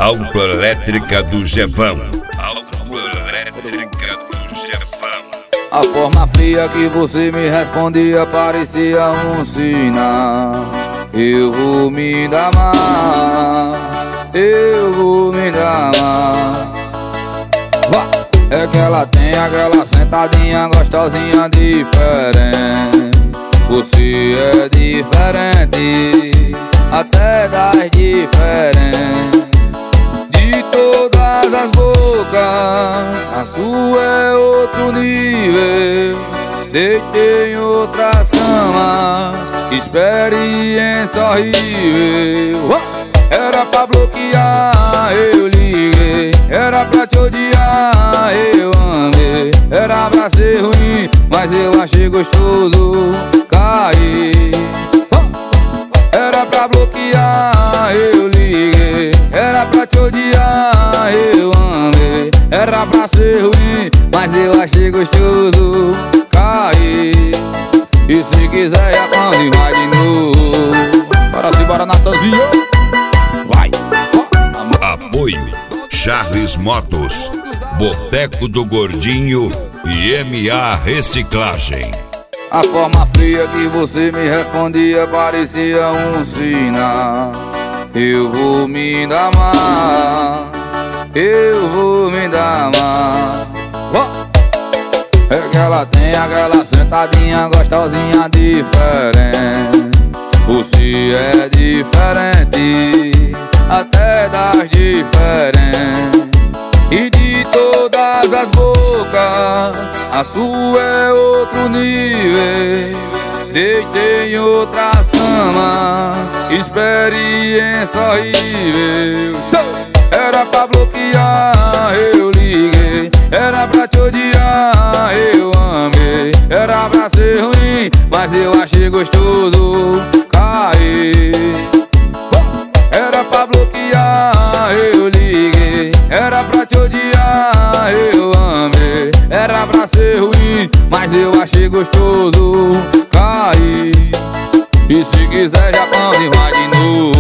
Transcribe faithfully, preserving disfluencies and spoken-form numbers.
Autoelétrica do Jevão. Autoelétrica do Jevão. A forma fria que você me respondia parecia um sinal. Eu vou me dar mal, eu vou me dar mal. É que ela tem aquela sentadinha gostosinha diferente. Você é diferente, até das diferentes. De todas as bocas, a sua é outro nível. Deitei em outras camas, experiência horrível. Era pra bloquear, eu liguei. Era pra te odiar, eu amei. Era pra ser ruim, mas eu achei gostoso cair. Era pra bloquear, eu liguei. Era pra te odiar, eu amei. Era pra ser ruim, mas eu achei gostoso cair. E se quiser já pode vai de novo. Bora se bora, Natanzinho. Vai. Apoio Charles Motos, Boteco do Gordinho e M A Reciclagem. A forma fria que você me respondia parecia um sinal. Eu vou me dar mal, eu vou me dar mal. É que ela tem aquela sentadinha gostosinha diferente. Você é diferente, até das diferentes. E de todas as bocas, a sua é outro nível. Deitei em outras camas, experiência horrível. Era pra bloquear, eu liguei. Era pra te odiar, eu amei. Era pra ser ruim, mas eu achei gostoso cair. Era pra bloquear, eu liguei. Era pra te odiar, eu amei. Era pra ser ruim, mas eu achei gostoso cair. E se quiser já pode vai de novo.